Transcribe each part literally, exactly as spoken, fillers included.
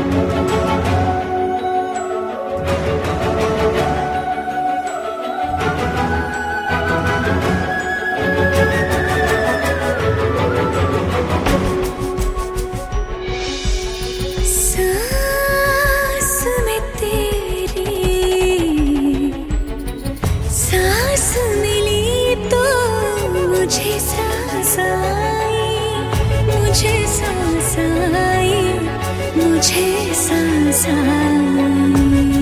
मुझे सांस आई, मुझे सांस आई, मुझे सांस आई।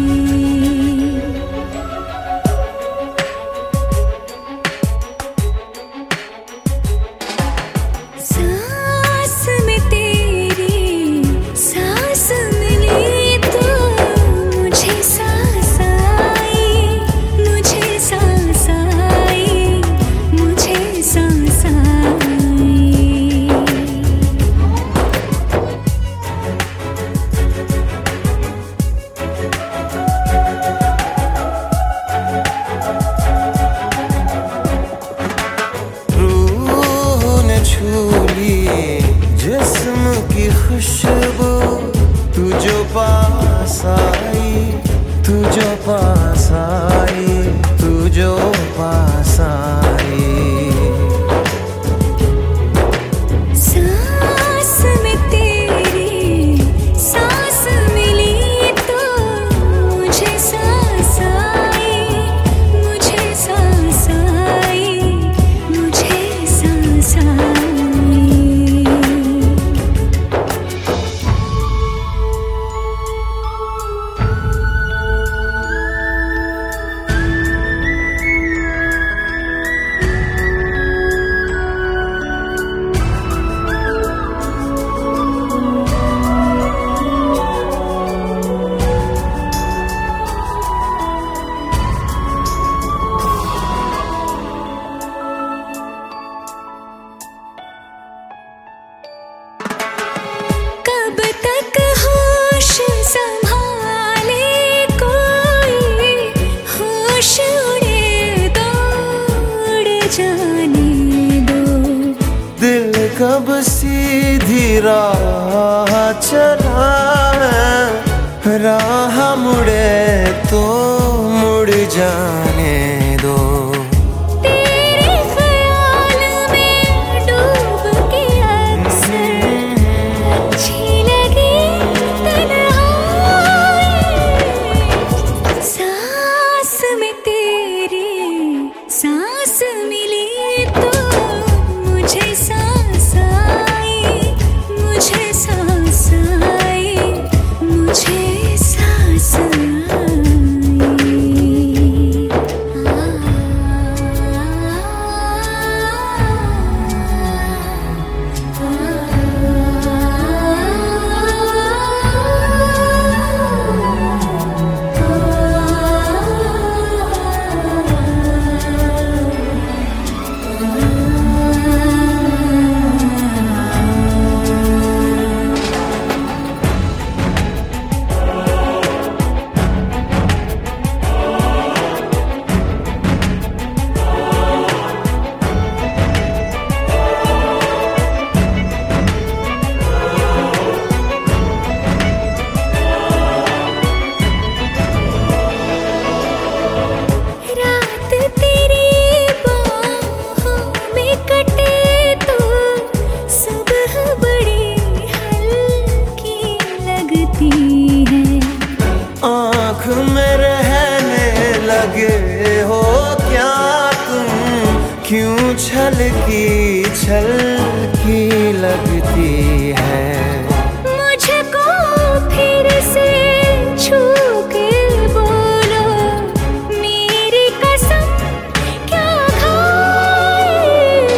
सांस में तेरी सांस मिली तो मुझे सांस आई, मुझे सांस आई, मुझे सांस आई। रूह ने छू ली जिस्म की खुशबू, तू जो पास आई, तू जो पास आई, तू जो पास आई। सांस में तेरी सांस मिली तो मुझे सांस आई, मुझे सांस आई, मुझे सांस आई। कब तक होश संभाले कोई, होश उड़े दो, उड़ जाने दो। दिल कब सीधी राह चला है, राह मुड़े तो मुड़ जाने दो। तेरे ख्याल में डूब के अक्सर अच्छी लगी तन्हाई। सांस में तेरी सांस मिली तो मुझे सांस आई, मुझे सांस आई, मुझे सांस आई। आँख में रहने लगे हो क्या तुम, क्यों छलकी छलकी लगती है। मुझको फिर से छू के बोलो, मेरी कसम क्या खाए।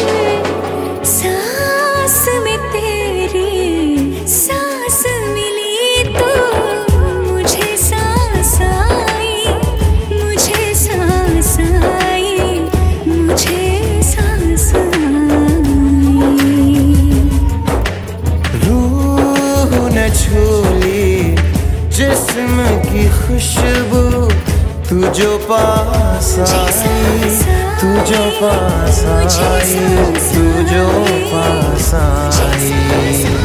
सांस में तेरी सांस मिली तो मुझे सांस आई, मुझे सांस आई, मुझे सांस आई। रूह ने छू ली जिस्म की खुशबू, तू जो पास आई, तू जो पास आई, तू जो पास आई।